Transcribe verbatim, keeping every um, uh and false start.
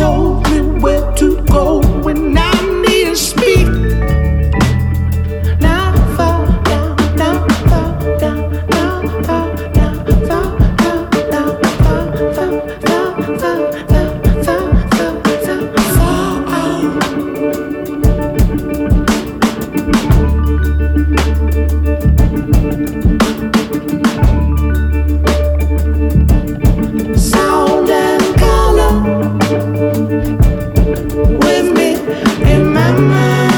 told me where to go when I need to speak. Now I fall down, now I fall down, now I fall down, fall, fall down, fall, fall, fall, fall, fall, fall, fall, fall, sound and color with me in my mind.